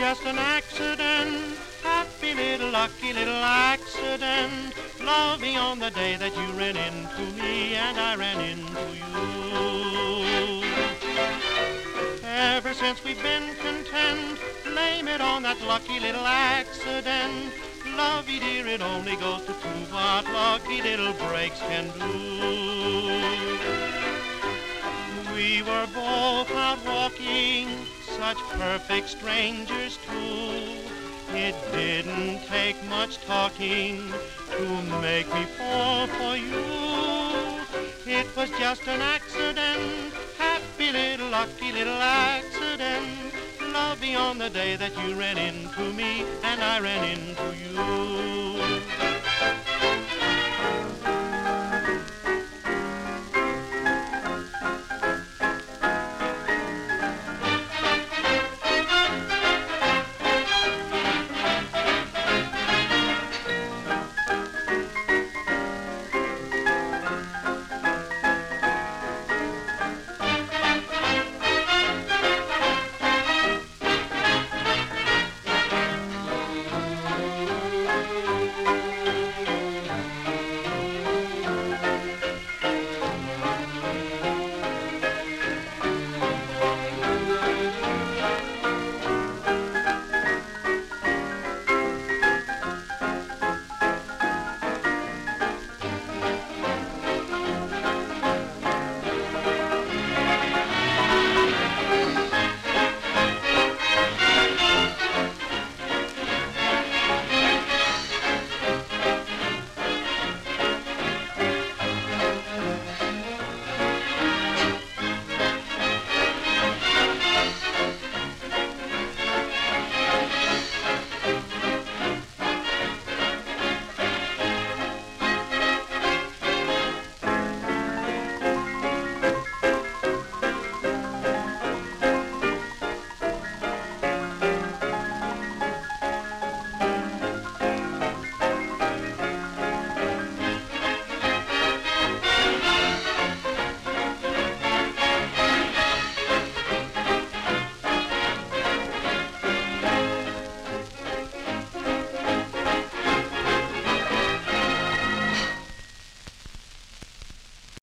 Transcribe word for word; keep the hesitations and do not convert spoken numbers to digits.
just an accident, happy little lucky little accident. Love me on the day that you ran into me and I ran into you. Ever since we've been content, blame it on that lucky little accident. Lovey dear, it only goes to prove what lucky little breaks can do. We were both out walking, such perfect strangers too. It didn't take much talking to make me fall for you. It was just an accident, happy little lucky little accident. Love me on the day that you ran into me and I ran into you.